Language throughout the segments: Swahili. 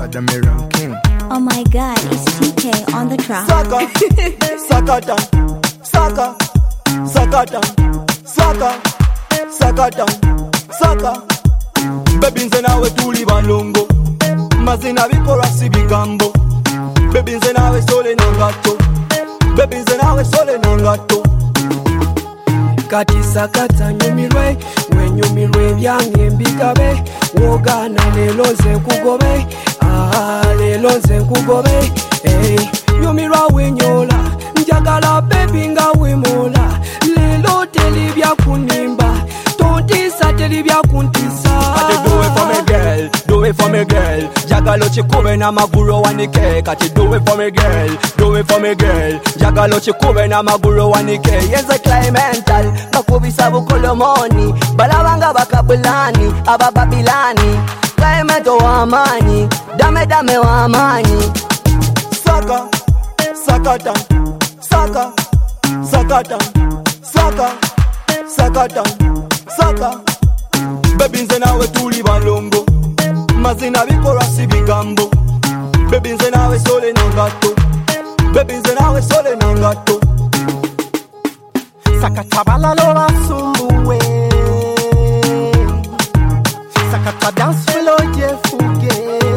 the Miran King. Oh my God, it's TK on the track. Saka, sakatan, saka, sakatan, saka, sakatan, saka. Baby nze nawe tuli balongo, mazina bikora si bigambo. Baby nze nawe sole nangato, baby nze nawe sole nangato. Kati sakata nyumirwe, we nyumirwe byange mbigabe. Wogana lelo nze nkugobe, lelo nze nkugobe. Nyumirwa wenyola, njagala baby nga wemola. Lelo teli bya kunimba, tontisa teli bya kuntisa. Kati do it for me girl, do it for me girl. Jagalo chikube na maguro wanike. Kati do it for me girl, do it for me girl. Jagalo chikube na maguro wanike. Yenze climental, bakubisa bukolomoni. Balabanga bakabulani, abababilani. Climento wa amani, dame dame wa amani. Saka, sakatan, saka, sakatan, saka, sakatan, saka. Baby nze nawe tuli balongo, mazina bikora si bigambo. Baby nze nawe sole nangato, baby nze nawe sole nangato. Sakata balalo basumbuwe, sakata dance floor jefuge.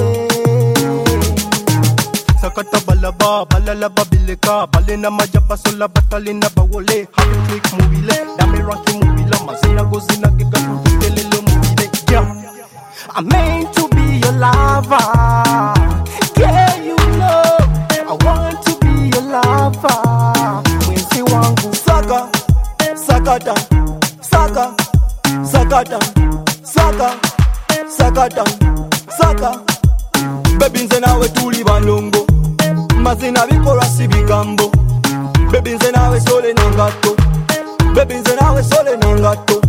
Sakata balaba, balalaba bileka, balena majaba sola batalina bawole. Happy click movie le, dame ranking movie la, mazina gozina giga tutelele movie le. Yeah, I'm meant to be your lover. Yeah, you know, I want to be your lover. Mwenzi wangu. Saka, sakatan, saka, sakatan, saka, sakatan, saka. Baby nze nawe tuli balongo, mazina bikora si bigambo. Baby nze nawe sole nangato, baby nze nawe sole nangato.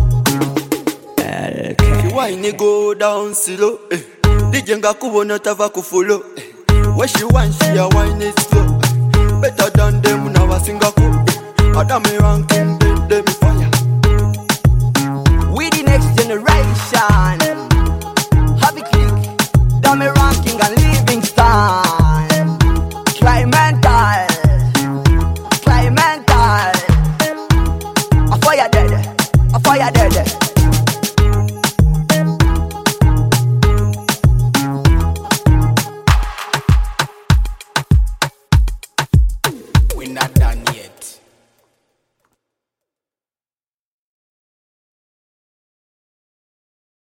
Why ni go down slow? DJ nga kubona tava kufollow. When she want she a wine it slow. Better than them now a Singapore. Adam ranking them fire. We the next generation. Happy click, dame ranking and Livingston. Climental, climental. A fire dead, a fire dead.